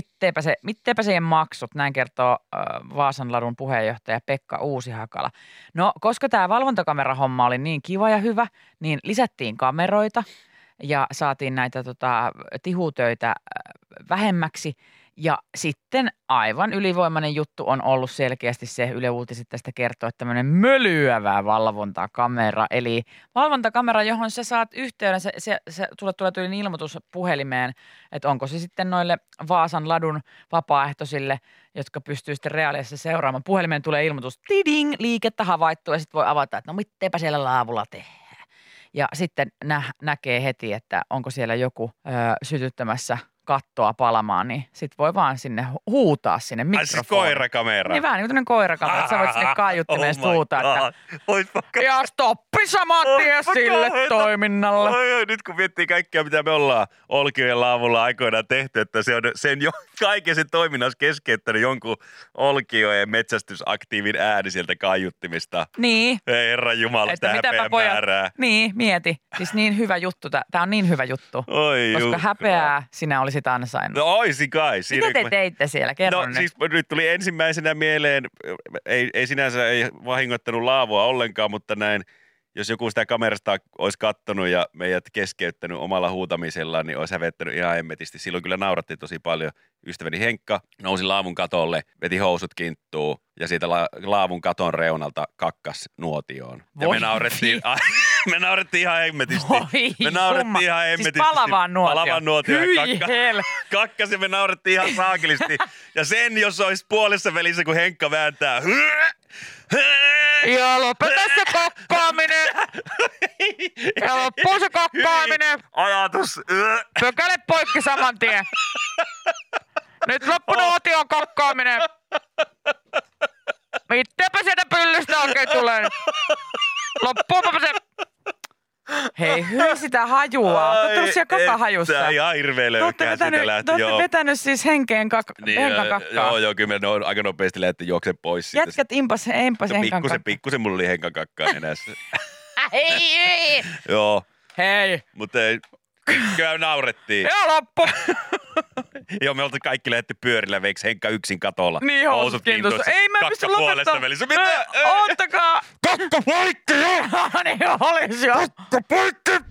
mitteipä siihen maksut, näin kertoo Vaasan ladun puheenjohtaja Pekka Uusihakala. No, koska tämä valvontakamerahomma oli niin kiva ja hyvä, niin lisättiin kameroita ja saatiin näitä tihutöitä vähemmäksi. Ja sitten aivan ylivoimainen juttu on ollut selkeästi se, Yle Uutiset tästä kertoo, että tämmöinen mölyävä valvontakamera. Eli valvontakamera, johon sä saat yhteyden, sulle tulee ilmoitus puhelimeen, että onko se sitten noille Vaasan ladun vapaaehtoisille, jotka pystyy sitten reaaliassa seuraamaan. Puhelimeen tulee ilmoitus, tiding, liikettä havaittu ja sitten voi avata, että no mitteipä siellä laavulla tehdään. Ja sitten näkee heti, että onko siellä joku sytyttämässä kattoa palamaan, niin sit voi vaan sinne huutaa sinne Ai siis mikrofoniin. koirakamera. Niin vähän niin kuin tämmöinen koirakamera, että sä voit sinne kaiuttimeen Oh my huutaa, että God. Oispa ja stoppi saman tien Oispa sille kauheeta. toiminnalle. Oi, nyt kun miettii kaikkea, mitä me ollaan Olkiojen laavulla aikoinaan tehty, että se on sen jo kaiken sen toiminnassa keskeyttänyt jonkun Olkiojen metsästysaktiivin ääni sieltä kaiuttimista. Niin. Ei herran jumala, Että sitä mitäpä häpeän pojat, määrää. niin, mieti. Siis niin hyvä juttu, tää on niin hyvä juttu. Oi Koska Jukka. häpeää sinä olisit ansainnut. No oisin kai. Mitä te teitte siellä? Kerro No nyt. siis nyt tuli ensimmäisenä mieleen, ei sinänsä ei vahingoittanut laavua ollenkaan, mutta näin, jos joku sitä kamerasta olisi kattonut ja meidät keskeyttänyt omalla huutamisellaan, niin olisi hävettänyt ihan emmetisti. Silloin kyllä naurattiin tosi paljon. Ystäväni Henkka nousi laavun katolle, veti housut kinttuun ja siitä laavun katon reunalta kakkas nuotioon. Ja Voi me naurettiin ihan hemmetisti. Voi Me naurettiin jumma. ihan hemmetisti. Siis palavaan nuotioon. Palavaan nuotioon. Hyi hel. Kakkas ja me naurettiin ihan saakelisti. Ja sen, jos olisi puolessa välissä, kun Henkka vääntää. Ja lopeta se kakkaaminen. Ja loppuu se kakkaaminen. Ajatus. Pökäle poikki saman tien. Nyt loppu nuotion kakkaaminen. Mittepä sieltä pyllystä oikein tulee. Loppuupa se. Hei, hyi sitä hajua. Te olette ollut siellä kakahajussa. Tämä ihan hirveä Te löykkää siitä lähti. olette vetänyt siis henkan kakkaa. Joo, kyllä me aika nopeasti lähti juoksen pois siitä. Jätkät impas henkan kakkaa. Pikkusen mulla oli henkan kakkaa nenässä. Hei! Joo, Hei! mutta ei. Kyllä naurettiin. Ja loppu. Joo, me oltiin kaikki lähdetty pyörillä veiksi Henkka yksin katolla. Niin, housut kintussa. Ei mä pysty puolessa lopettamaan. välissä. Mitä? Oottakaa. Kakka poikki jo! Niin olisi jo. Kakka poikki!